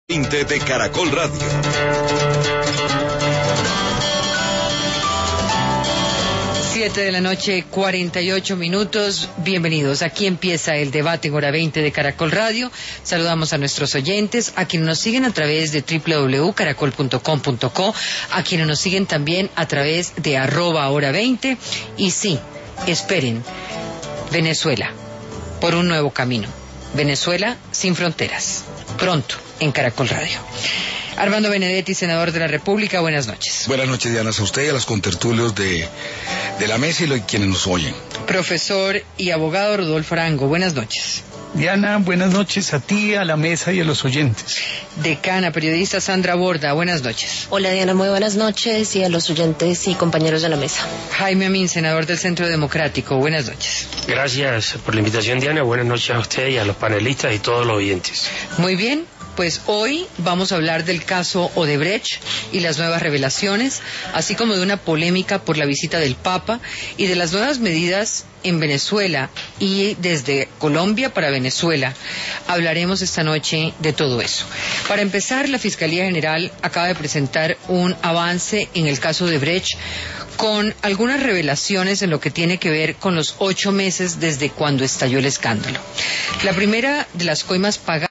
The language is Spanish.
20 de Caracol Radio. Siete de la noche, 48 minutos. Bienvenidos. Aquí empieza el debate en hora 20 de Caracol Radio. Saludamos a nuestros oyentes, a quienes nos siguen a través de www.caracol.com.co, a quienes nos siguen también a través de @hora 20. Y sí, esperen, Venezuela, por un nuevo camino. Venezuela sin fronteras. Pronto en Caracol Radio. Armando Benedetti, senador de la República, buenas noches. Buenas noches, Diana, a usted y a los contertulios de la mesa y quienes nos oyen. Profesor y abogado Rodolfo Arango, buenas noches. Diana, buenas noches a ti, a la mesa y a los oyentes. Decana, periodista Sandra Borda, buenas noches. Hola Diana, muy buenas noches y a los oyentes y compañeros de la mesa. Jaime Amin, senador del Centro Democrático, buenas noches. Gracias por la invitación, Diana, buenas noches a usted y a los panelistas y todos los oyentes. Muy bien. Pues hoy vamos a hablar del caso Odebrecht y las nuevas revelaciones, así como de una polémica por la visita del Papa y de las nuevas medidas en Venezuela y desde Colombia para Venezuela. Hablaremos esta noche de todo eso. Para empezar, la Fiscalía General acaba de presentar un avance en el caso Odebrecht con algunas revelaciones en lo que tiene que ver con los 8 meses desde cuando estalló el escándalo. La primera de las coimas pagadas